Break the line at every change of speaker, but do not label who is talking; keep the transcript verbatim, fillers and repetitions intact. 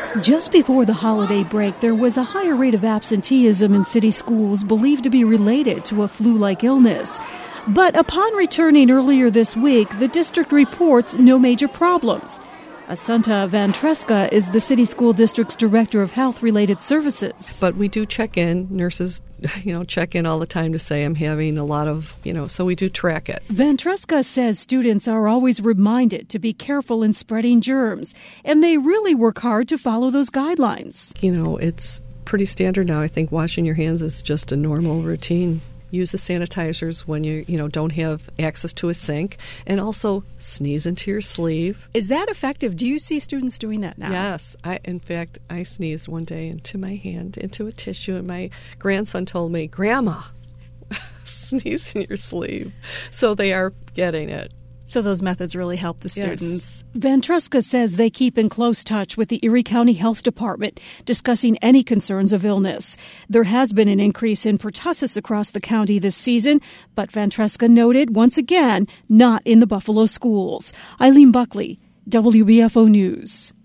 Just before the holiday break, there was a higher rate of absenteeism in city schools believed to be related to a flu-like illness. But upon returning earlier this week, the district reports no major problems. Assunta Ventresca is the city school district's director of health-related services.
But we do check in. Nurses, you know, check in all the time to say I'm having a lot of, you know, so we do track it.
Ventresca says students are always reminded to be careful in spreading germs, and they really work hard to follow those guidelines.
You know, it's pretty standard now. I think washing your hands is just a normal routine. Use the sanitizers when you, you know, don't have access to a sink, and also sneeze into your sleeve.
Is that effective? Do you see students doing that now?
Yes. I, in fact, I sneezed one day into my hand, into a tissue, and my grandson told me, "Grandma, sneeze in your sleeve." So they are getting it.
So those methods really help the students.
Yes.
Ventresca says they keep in close touch with the Erie County Health Department, discussing any concerns of illness. There has been an increase in pertussis across the county this season, but Ventresca noted, once again, not in the Buffalo schools. Eileen Buckley, W B F O News.